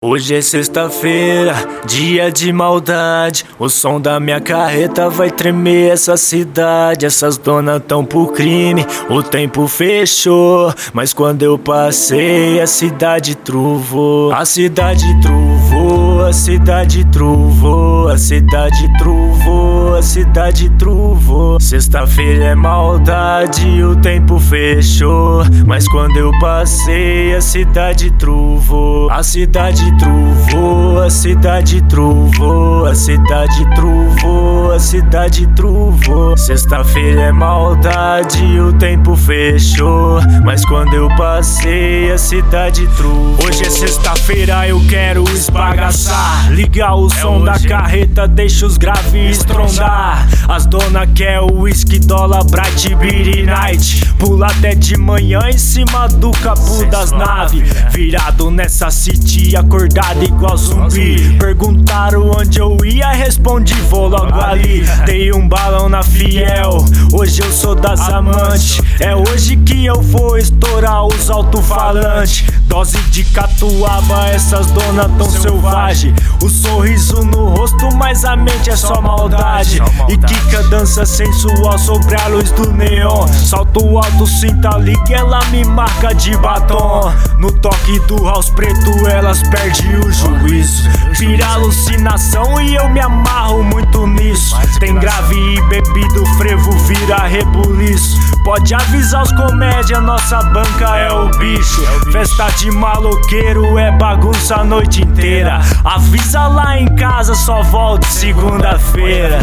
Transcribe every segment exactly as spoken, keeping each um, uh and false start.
Hoje é sexta-feira, dia de maldade. O som da minha carreta vai tremer essa cidade. Essas donas tão pro crime, o tempo fechou. Mas quando eu passei, a cidade truvou. A cidade truvou, a cidade truvou. A cidade truvou, a cidade truvou. Sexta-feira é maldade, o tempo fechou. Mas quando eu passei, a cidade truvou. A cidade truvou, a cidade truvou, a cidade truvou, a cidade truvou. Sexta-feira é maldade, o tempo fechou. Mas quando eu passei, a cidade truvou. Hoje é sexta-feira, eu quero esbagaçar. Liga o som da carreta, deixa os graves estrondar. As dona quer o whisky, dólar, bright, beer night. Pula até de manhã em cima do capô das naves. Virado nessa city, acordado igual zumbi. Perguntaram onde eu ia, respondi, vou logo ali. Dei um balão na Fiel, hoje eu sou das amantes. É hoje que eu vou estourar os alto-falantes. Dose de catuaba, essas donas tão selvagem. O sorriso no rosto, mas a mente é só maldade. E Kika dança sensual sobre a luz do neon. Salto alto, cinta liga, ela me marca de batom. No toque do house preto, elas perdem o juízo. Vira alucinação e eu me amarro muito nisso. Tem grave e bebido, frevo vira rebuliço. Pode avisar os comédia, nossa banca é o bicho. Festa de maloqueiro é bagunça a noite inteira. Avisa lá em casa, só volto segunda-feira.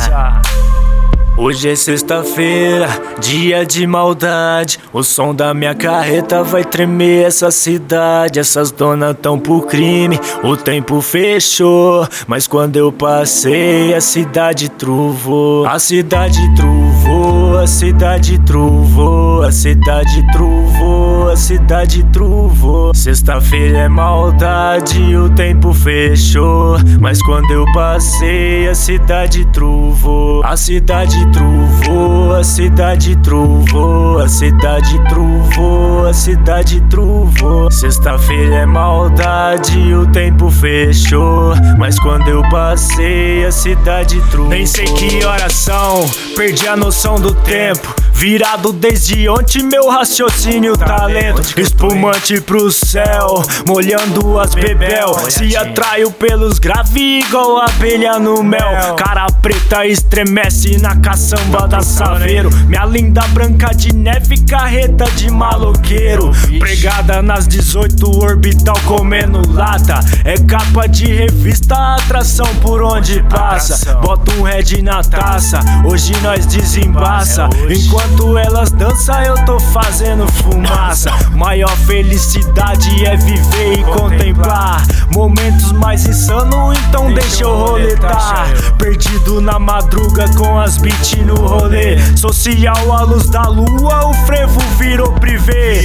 Hoje é sexta-feira, dia de maldade. O som da minha carreta vai tremer essa cidade. Essas donas tão pro crime, o tempo fechou. Mas quando eu passei, a cidade truvou. A cidade truvou, a cidade truvou. A cidade truvou, a cidade truvou. Sexta-feira é maldade, o tempo fechou. Mas quando eu passei, a cidade truvou. A cidade truvou, a cidade truvou, a cidade truvou, a cidade truvou. Sexta-feira é maldade, o tempo fechou. Mas quando eu passei, a cidade truvou. Nem sei que horas são, perdi a noção do tempo. Virado desde ontem, meu raciocínio tá lento. Espumante pro céu, molhando as bebel. Se atraio pelos grave igual abelha no mel. Cara preta estremece na caçamba da Saveiro. Minha linda branca de neve, carreta de maloqueiro. Pregada nas dezoito, orbital comendo lata. É capa de revista, atração por onde passa. Bota um red na taça, hoje nós desembaça. Enquanto Enquanto elas dançam, eu tô fazendo fumaça. Maior felicidade é viver e contemplar momentos mais insanos, então deixa eu roletar. Perdido na madruga com as beats no rolê. Social à luz da lua, o frevo virou privê.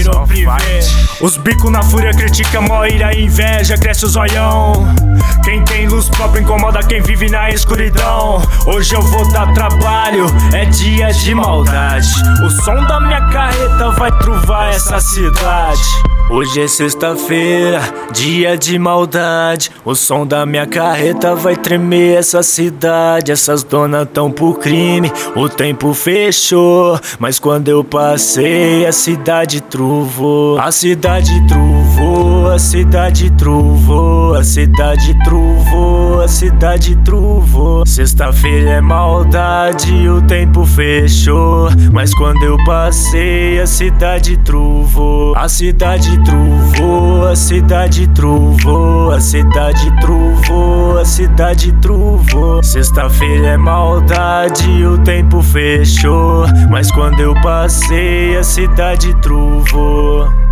Os bicos na fúria critica, moira e inveja, cresce o zoião. Quem tem luz própria incomoda quem vive na escuridão. Hoje eu vou dar trabalho, é dia de maldade. O som da minha carreta vai truvar essa cidade. Hoje é sexta-feira, dia de maldade. O som da minha carreta vai tremer essa cidade. Essas donas tão pro crime, o tempo fechou. Mas quando eu passei, a cidade truvou. A cidade truvou, a cidade truvou, a cidade truvou, a cidade truvou. Sexta-feira é maldade, o tempo fechou. Mas quando eu passei, a cidade truvou. A cidade truvou, a cidade truvou, a cidade truvou, a cidade truvou. Sexta-feira é maldade, o tempo fechou. Mas quando eu passei, a cidade truvou.